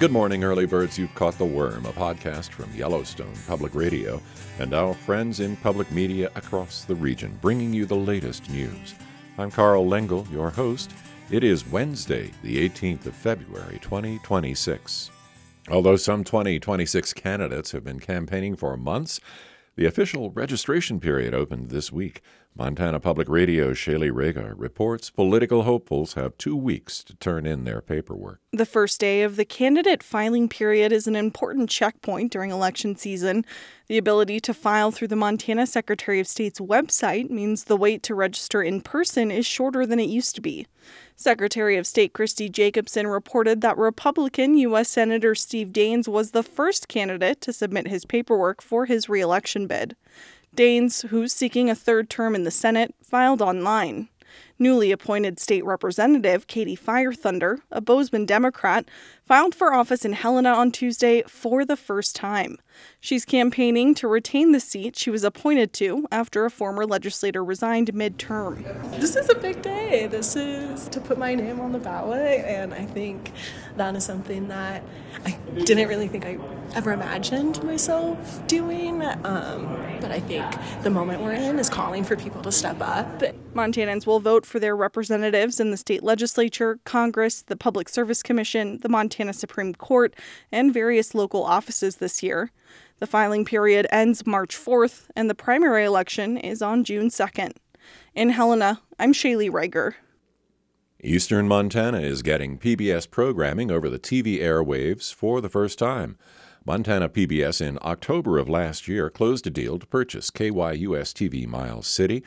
Good morning, early birds. You've caught The Worm, a podcast from Yellowstone Public Radio and our friends in public media across the region, bringing you the latest news. I'm Carl Lengel, your host. It is Wednesday, the 18th of February, 2026. Although some 2026 candidates have been campaigning for months, the official registration period opened this week. Montana Public Radio's Shaylee Rega reports political hopefuls have 2 weeks to turn in their paperwork. The first day of the candidate filing period is an important checkpoint during election season. The ability to file through the Montana Secretary of State's website means the wait to register in person is shorter than it used to be. Secretary of State Christy Jacobson reported that Republican U.S. Senator Steve Daines was the first candidate to submit his paperwork for his re-election bid. Daines, who's seeking a third term in the Senate, filed online. Newly appointed state representative Katie Firethunder, a Bozeman Democrat, filed for office in Helena on Tuesday for the first time. She's campaigning to retain the seat she was appointed to after a former legislator resigned midterm. This is a big day. This is to put my name on the ballot, and I think that is something that I didn't really think I ever imagined myself doing, but I think the moment we're in is calling for people to step up. Montanans will vote for their representatives in the state legislature, Congress, the Public Service Commission, the Montana Supreme Court, and various local offices this year. The filing period ends March 4th, and the primary election is on June 2nd. In Helena, I'm Shaylee Rega. Eastern Montana is getting PBS programming over the TV airwaves for the first time. Montana PBS in October of last year closed a deal to purchase KYUS-TV Miles City,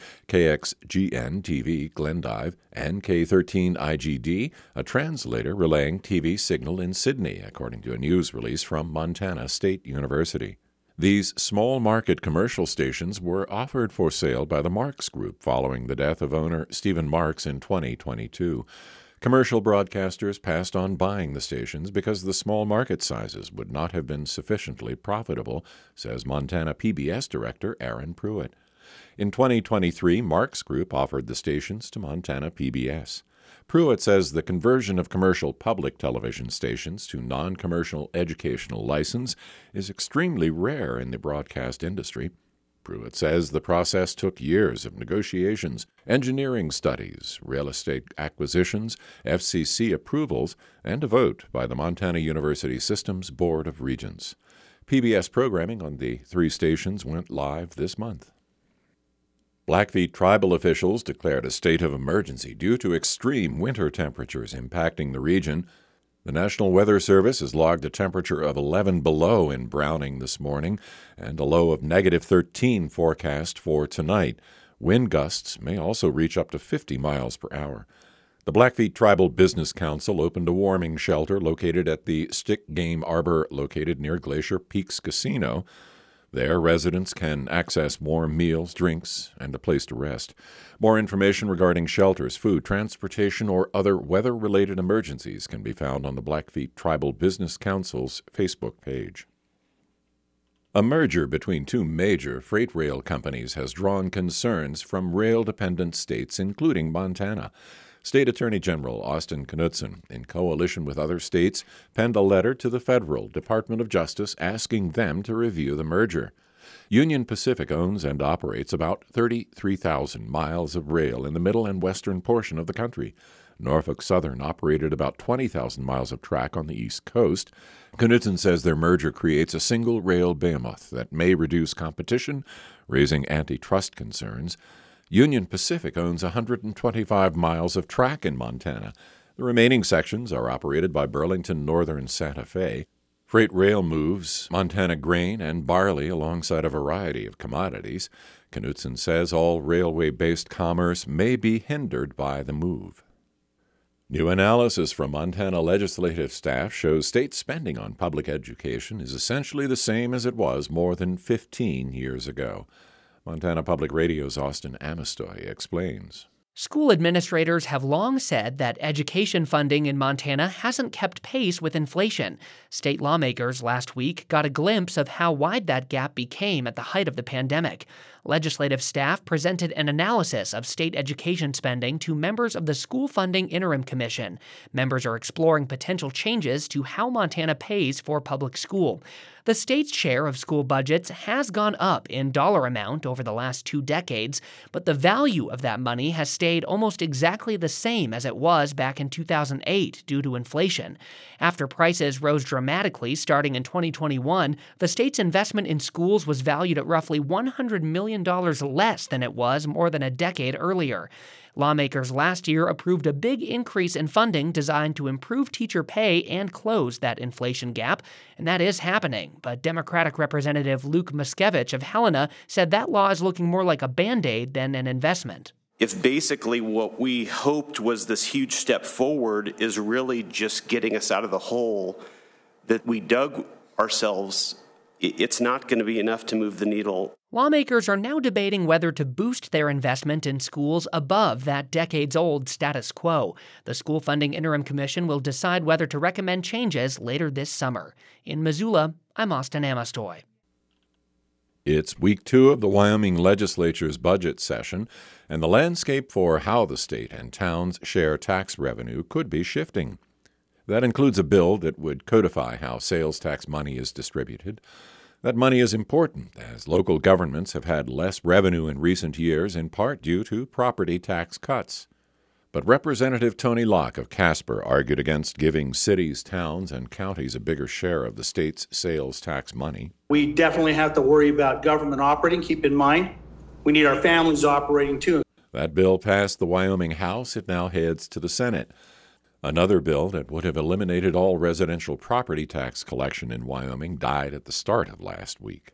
KXGN-TV Glendive, and K13IGD, a translator relaying TV signal in Sydney, according to a news release from Montana State University. These small market commercial stations were offered for sale by the Marks Group following the death of owner Stephen Marks in 2022. Commercial broadcasters passed on buying the stations because the small market sizes would not have been sufficiently profitable, says Montana PBS Director Aaron Pruitt. In 2023, Marks Group offered the stations to Montana PBS. Pruitt says the conversion of commercial public television stations to non-commercial educational license is extremely rare in the broadcast industry. Pruitt says the process took years of negotiations, engineering studies, real estate acquisitions, FCC approvals, and a vote by the Montana University Systems Board of Regents. PBS programming on the 3 stations went live this month. Blackfeet tribal officials declared a state of emergency due to extreme winter temperatures impacting the region. The National Weather Service has logged a temperature of 11 below in Browning this morning and a low of -13 forecast for tonight. Wind gusts may also reach up to 50 miles per hour. The Blackfeet Tribal Business Council opened a warming shelter located at the Stick Game Arbor located near Glacier Peaks Casino. There, residents can access warm meals, drinks, and a place to rest. More information regarding shelters, food, transportation, or other weather-related emergencies can be found on the Blackfeet Tribal Business Council's Facebook page. A merger between 2 major freight rail companies has drawn concerns from rail-dependent states, including Montana. State Attorney General Austin Knudsen, in coalition with other states, penned a letter to the Federal Department of Justice asking them to review the merger. Union Pacific owns and operates about 33,000 miles of rail in the middle and western portion of the country. Norfolk Southern operated about 20,000 miles of track on the East Coast. Knudsen says their merger creates a single rail behemoth that may reduce competition, raising antitrust concerns. Union Pacific owns 125 miles of track in Montana. The remaining sections are operated by Burlington Northern Santa Fe. Freight rail moves Montana grain and barley alongside a variety of commodities. Knudsen says all railway-based commerce may be hindered by the move. New analysis from Montana legislative staff shows state spending on public education is essentially the same as it was more than 15 years ago. Montana Public Radio's Austin Amistoy explains. School administrators have long said that education funding in Montana hasn't kept pace with inflation. State lawmakers last week got a glimpse of how wide that gap became at the height of the pandemic. Legislative staff presented an analysis of state education spending to members of the School Funding Interim Commission. Members are exploring potential changes to how Montana pays for public school. The state's share of school budgets has gone up in dollar amount over the last 2 decades, but the value of that money has stayed almost exactly the same as it was back in 2008 due to inflation. After prices rose dramatically starting in 2021, the state's investment in schools was valued at roughly $100 million less than it was more than a decade earlier. Lawmakers last year approved a big increase in funding designed to improve teacher pay and close that inflation gap, and that is happening. But Democratic Representative Luke Muskevich of Helena said that law is looking more like a Band-Aid than an investment. If basically what we hoped was this huge step forward is really just getting us out of the hole that we dug ourselves, it's not going to be enough to move the needle. Lawmakers are now debating whether to boost their investment in schools above that decades-old status quo. The School Funding Interim Commission will decide whether to recommend changes later this summer. In Missoula, I'm Austin Amestoy. It's week 2 of the Wyoming legislature's budget session, and the landscape for how the state and towns share tax revenue could be shifting. That includes a bill that would codify how sales tax money is distributed. That money is important, as local governments have had less revenue in recent years, in part due to property tax cuts. But Representative Tony Locke of Casper argued against giving cities, towns, and counties a bigger share of the state's sales tax money. We definitely have to worry about government operating. Keep in mind, we need our families operating too. That bill passed the Wyoming House. It now heads to the Senate. Another bill that would have eliminated all residential property tax collection in Wyoming died at the start of last week.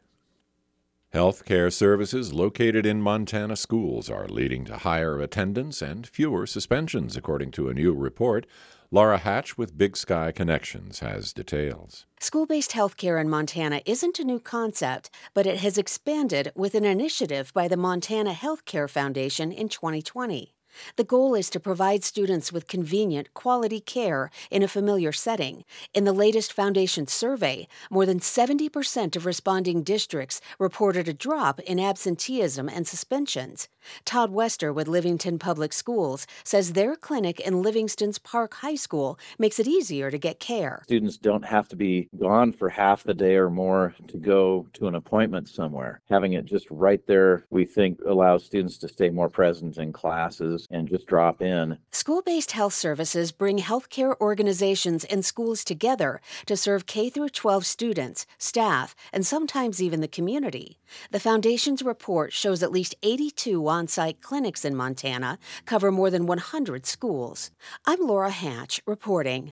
Health care services located in Montana schools are leading to higher attendance and fewer suspensions, according to a new report. Laura Hatch with Big Sky Connections has details. School-based healthcare in Montana isn't a new concept, but it has expanded with an initiative by the Montana Healthcare Foundation in 2020. The goal is to provide students with convenient, quality care in a familiar setting. In the latest Foundation survey, more than 70% of responding districts reported a drop in absenteeism and suspensions. Todd Wester with Livington Public Schools says their clinic in Livingston's Park High School makes it easier to get care. Students don't have to be gone for half the day or more to go to an appointment somewhere. Having it just right there, we think, allows students to stay more present in classes and just drop in. School-based health services bring healthcare organizations and schools together to serve K-12 students, staff, and sometimes even the community. The Foundation's report shows at least 82 on-site clinics in Montana cover more than 100 schools. I'm Laura Hatch, reporting.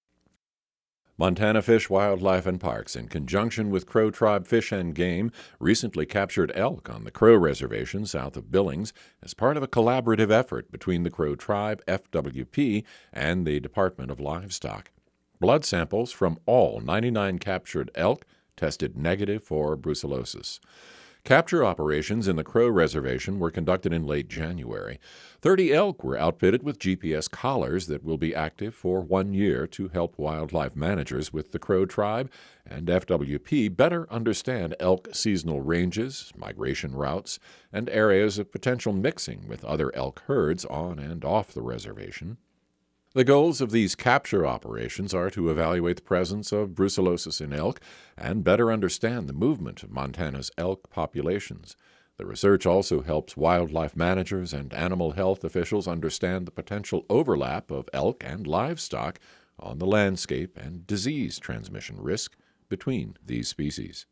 Montana Fish, Wildlife, and Parks, in conjunction with Crow Tribe Fish and Game, recently captured elk on the Crow Reservation south of Billings as part of a collaborative effort between the Crow Tribe, FWP, and the Department of Livestock. Blood samples from all 99 captured elk tested negative for brucellosis. Capture operations in the Crow Reservation were conducted in late January. 30 elk were outfitted with GPS collars that will be active for 1 year to help wildlife managers with the Crow Tribe and FWP better understand elk seasonal ranges, migration routes, and areas of potential mixing with other elk herds on and off the reservation. The goals of these capture operations are to evaluate the presence of brucellosis in elk and better understand the movement of Montana's elk populations. The research also helps wildlife managers and animal health officials understand the potential overlap of elk and livestock on the landscape and disease transmission risk between these species.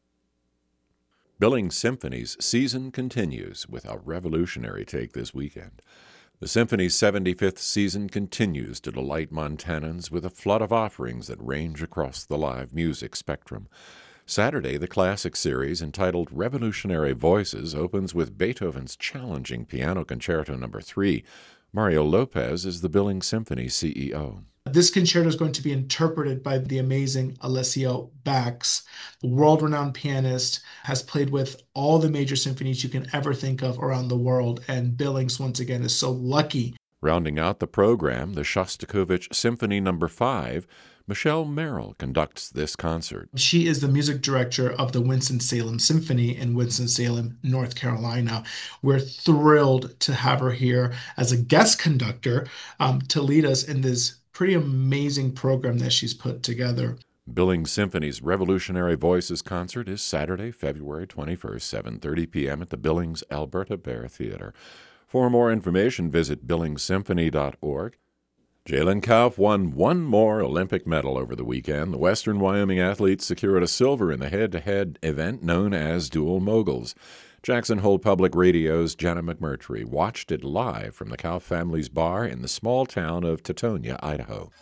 Billings Symphony's season continues with a revolutionary take this weekend. The Symphony's 75th season continues to delight Montanans with a flood of offerings that range across the live music spectrum. Saturday, the classic series entitled Revolutionary Voices opens with Beethoven's challenging Piano Concerto No. 3. Mario Lopez is the Billings Symphony CEO. This concerto is going to be interpreted by the amazing Alessio Bax, a world-renowned pianist, has played with all the major symphonies you can ever think of around the world, and Billings, once again, is so lucky. Rounding out the program, the Shostakovich Symphony No. 5, Michelle Merrill conducts this concert. She is the music director of the Winston-Salem Symphony in Winston-Salem, North Carolina. We're thrilled to have her here as a guest conductor to lead us in this pretty amazing program that she's put together. Billings Symphony's Revolutionary Voices concert is Saturday, February 21st, 7:30 p.m. at the Billings Alberta Bear Theatre. For more information, visit billingssymphony.org. Jalen Kauf won one more Olympic medal over the weekend. The Western Wyoming athletes secured a silver in the head-to-head event known as Dual Moguls. Jackson Hole Public Radio's Jenna McMurtry watched it live from the Kauf family's bar in the small town of Teutonia, Idaho.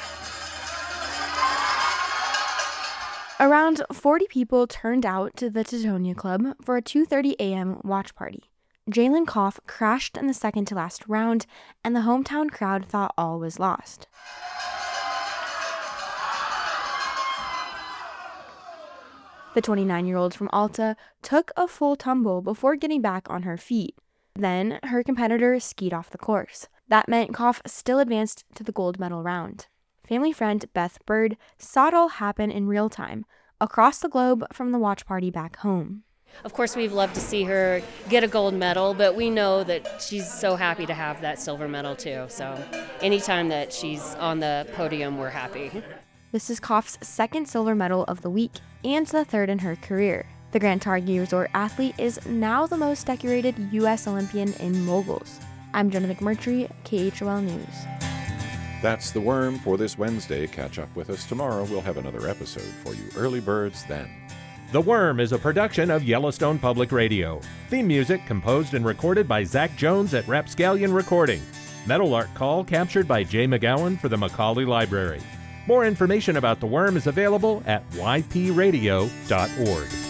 Around 40 people turned out to the Teutonia Club for a 2:30 a.m. watch party. Jalen Kauf crashed in the second-to-last round, and the hometown crowd thought all was lost. The 29-year-old from Alta took a full tumble before getting back on her feet. Then, her competitor skied off the course. That meant Kauf still advanced to the gold medal round. Family friend Beth Bird saw it all happen in real time, across the globe from the watch party back home. Of course, we've loved to see her get a gold medal, but we know that she's so happy to have that silver medal too. So anytime that she's on the podium, we're happy. This is Kauf's second silver medal of the week and the third in her career. The Grand Targhee Resort athlete is now the most decorated U.S. Olympian in moguls. I'm Jenna McMurtry, KHOL News. That's The Worm for this Wednesday. Catch up with us tomorrow. We'll have another episode for you early birds then. The Worm is a production of Yellowstone Public Radio. Theme music composed and recorded by Zach Jones at Rapscallion Recording. Meadowlark Call captured by Jay McGowan for the Macaulay Library. More information about The Worm is available at ypradio.org.